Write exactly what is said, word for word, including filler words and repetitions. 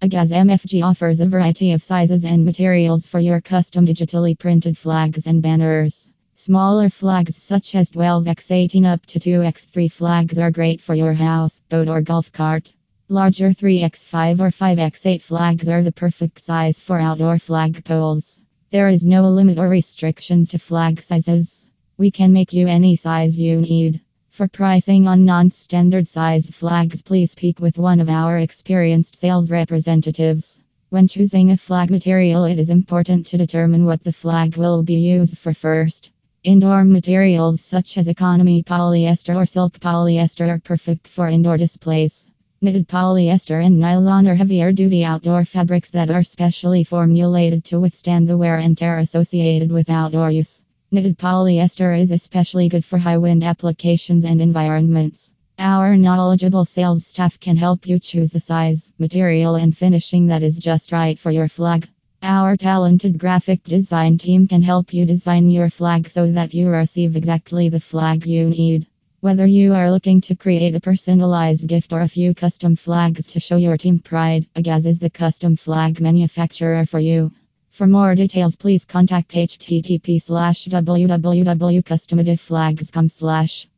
Agaz M F G offers a variety of sizes and materials for your custom digitally printed flags and banners. Smaller flags such as twelve by eighteen up to two by three flags are great for your house, boat, or golf cart. Larger three by five or five by eight flags are the perfect size for outdoor flag poles. There is no limit or restrictions to flag sizes. We can make you any size you need. For pricing on non-standard sized flags, please speak with one of our experienced sales representatives. When choosing a flag material, it is important to determine what the flag will be used for first. Indoor materials such as economy polyester or silk polyester are perfect for indoor displays. Knitted polyester and nylon are heavier duty outdoor fabrics that are specially formulated to withstand the wear and tear associated with outdoor use. Knitted polyester is especially good for high wind applications and environments. Our knowledgeable sales staff can help you choose the size, material, and finishing that is just right for your flag. Our talented graphic design team can help you design your flag so that you receive exactly the flag you need. Whether you are looking to create a personalized gift or a few custom flags to show your team pride, Agaz is the custom flag manufacturer for you. For more details, please contact http slash www.customadiveflags.com slash